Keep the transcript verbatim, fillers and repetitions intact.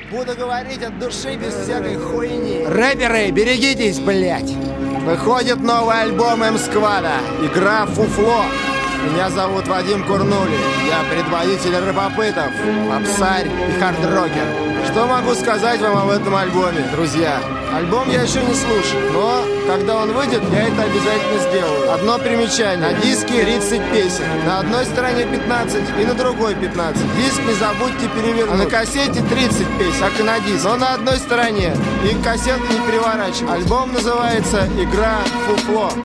Буду говорить от души без всякой хуйни. Рэперы, берегитесь, блять. Выходит новый альбом М-Сквада. Игра «Фуфло». Меня зовут Вадим Курнули. Я предводитель рэпопытов, попсарь и хардрокер. Что могу сказать вам об этом альбоме, друзья? Альбом я еще не слушал, но когда он выйдет, я это обязательно сделаю. Одно примечание. На диске тридцать песен. На одной стороне пятнадцать и на другой пятнадцать. Диск не забудьте перевернуть. А на кассете тридцать песен, как и на диске. Но на одной стороне. И кассету не переворачивать. Альбом называется «Игра Фуфло».